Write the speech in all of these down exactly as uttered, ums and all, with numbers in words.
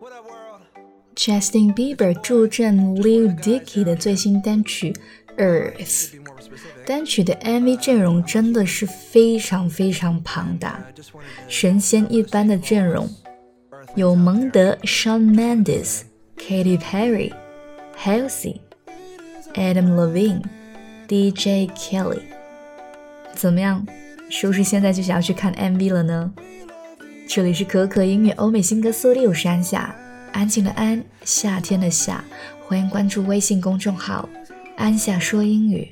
Justin Bieber 助阵 Lil Dicky 的最新单曲 Earth， 单曲的 M V 阵容真的是非常非常庞大，神仙一般的阵容，有蒙德 Shawn Mendes、 Katy Perry、 Halsey、 Adam Levine、 D J Kelly。 怎么样，是不是现在就想要去看 M V 了呢？这里是可可音乐欧美新歌速递，我是安夏，安静的安，夏天的夏，欢迎关注微信公众号安夏说英语。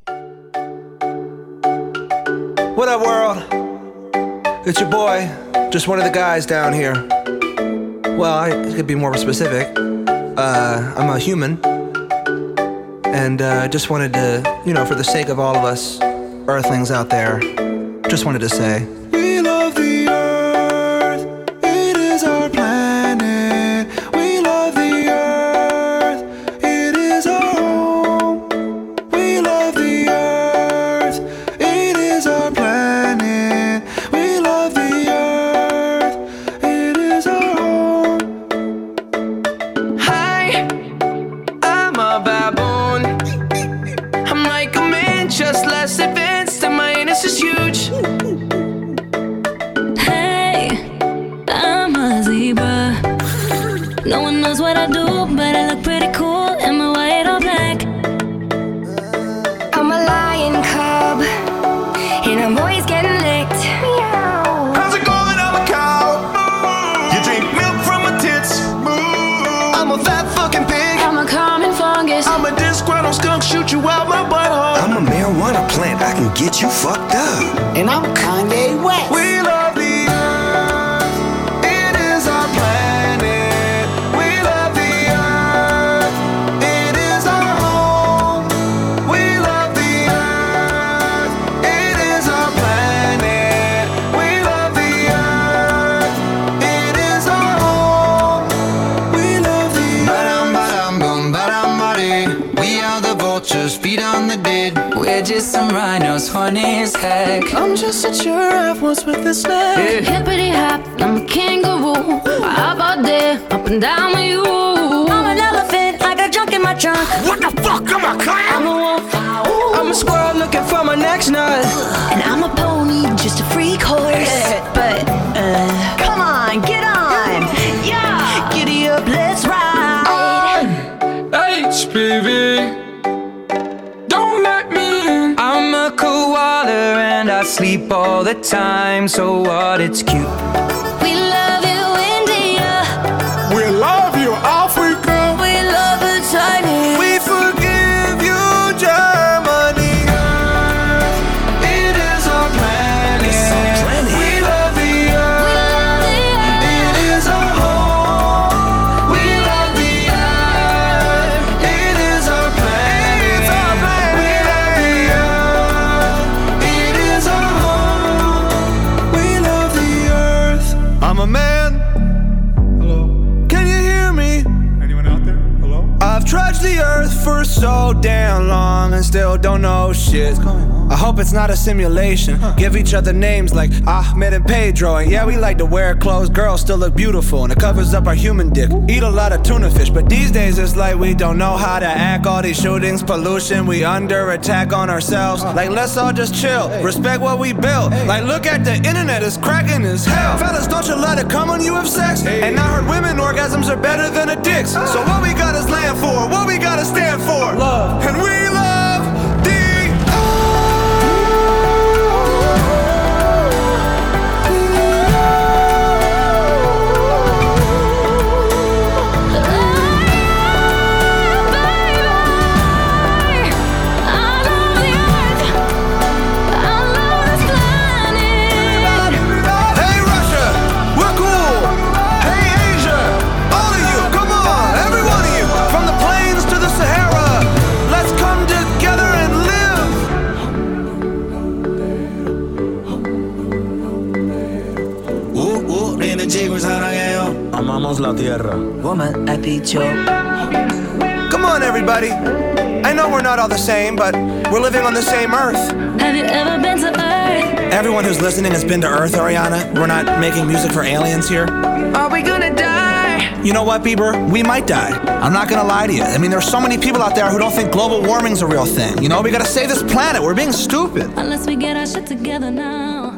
What up world? It's your boy, just one of the guys down here. Well, I could be more specific. Uh, I'm a human. And uh, just wanted to, you know, for the sake of all of us earthlings out there, just wanted to say we love the earth, it is our planet. We love the earth, it is our home. We love the earth, it is our planet. We love the earth, it is our home. Hi, I'm a baboon. I'm like a man, just less advanced, and my anus is huge. No one knows what I do, but I look pretty cool. Am I white or black? I'm a lion cub, and I'm always getting licked. How's it going? I'm a cow. You drink milk from my tits. I'm a fat fucking pig. I'm a common fungus. I'm a disgruntled skunk, shoot you out my butthole. I'm a marijuana plant, I can get you fucked up. And I'm Kanye West. We love the earth, it is our planet. We love the earth, it is our home. We love the earth, it is our planet. We love the earth, it is our home. We love the Ba-dum, ba-dum, boom, ba-dum, ba-dee. We are the vultures, feed on the dead. We're just some rhinos, funny as heck. I'm just a giraffe, what's with this neck? Hippity hop, I'm a kangaroo. I hop out there, up and down with you. I'm an elephant, I got junk in my trunk. What the fuck, I'm a clown? I'm a wolf, I'm a squirrel looking for my next nut. and I'm a pony, just a freak horse. But, uh, come on, get on. Yeah. Giddy up, let's ride. H P V, don't let me in. I'm a koala and I sleep all the time. So what, it's cute. We love you, India. We love you, Africa. We love the tiny. We forgive you, Germany. It is our planet. We love the earth. It is our home. We love the earth. It is our planet. We love the earth. It is our home. We love the earth. I'm a man. Hello. Can you hear me? Anyone out there? Hello? I've trudged the earth for so damn long and still don't know shit. I hope it's not a simulation. Give each other names like Ahmed and Pedro. And yeah, we like to wear clothes, girls still look beautiful, and it covers up our human dick. Eat a lot of tuna fish, but these days it's like we don't know how to act. All these shootings, pollution, we under attack on ourselves. Like let's all just chill, respect what we built. Like look at the internet, it's cracking as hell. Fellas, don't you let it come when you have sex. And I heard women orgasms are better than a dick's. So what we got is land for, what we gotta stand for, love. And we love the Hey Russia, we're cool. Hey Asia, all of you, come on, every one of you. From the plains to the Sahara, let's come together and live. Uh, uh, nene chicos, 사랑해요. Amamos la tierra. Woman, I beat you. Come on everybody. I know we're not all the same, but we're living on the same earth. Have you ever been to Earth? Everyone who's listening has been to Earth, Ariana. We're not making music for aliens here. Are we gonna die? die. You know what, Bieber? We might die. I'm not gonna lie to you. I mean, there's so many people out there who don't think global warming's a real thing. You know, we gotta save this planet. We're being stupid. Unless we get our shit together now.